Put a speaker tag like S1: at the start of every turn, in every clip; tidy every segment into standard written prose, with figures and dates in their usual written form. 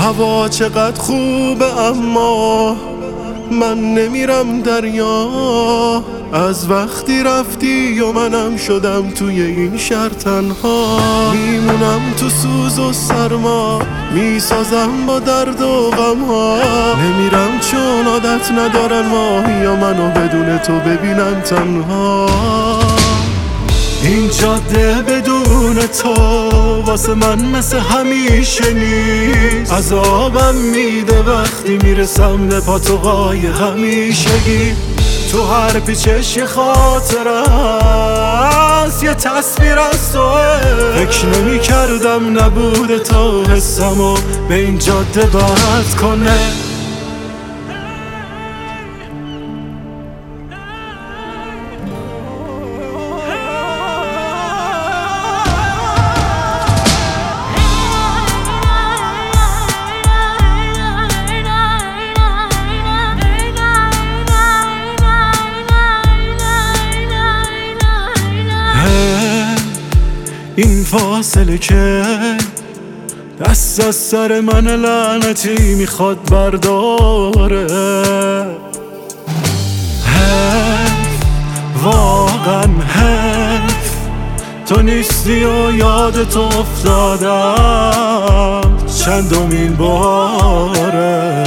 S1: هوا چقدر خوبه اما من نمیرم دریا. از وقتی رفتی و منم شدم توی این شهر تنها. میمونم تو سوز و سرما، میسازم با درد و غم ها. نمیرم چون عادت ندارن ماهیا منو بدون تو ببینن تنها. این جاده بدون تو واسه من مثل همیشه نیست. عذابم میده وقتی میرسم به پاتوقای همیشگی. تو هر پیچش یه خاطره هست، یه تصویر از توه. فکر نمی کردم نبوده تا حسمو به این جاده بد کنه. این فاصله که دست از سر من لعنتی میخواد برداره. حیف، واقعا حیف تو نیستی و یاد تو افتادم چندمین باره.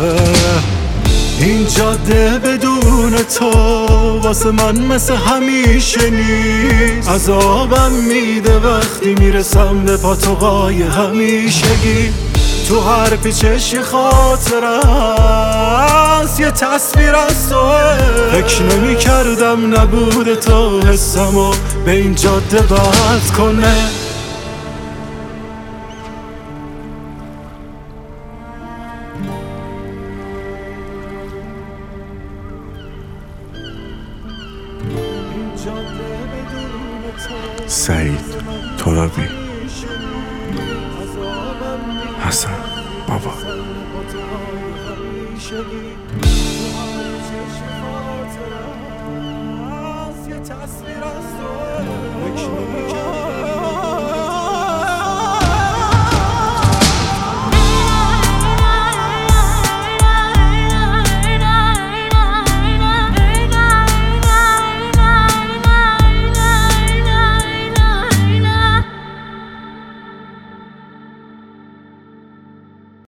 S1: این جاده بدون تو واسه من مثل همیشه نیست. عذابم میده وقتی میرسم به پاتوقای همیشگی. تو هر پیچش یه خاطره هست، یه تصویر از توه. فکر نمی کردم نبوده تا حسمو به این جاده بد کنه.
S2: سعید ترابی، حسن بابا.
S1: تصویر از تو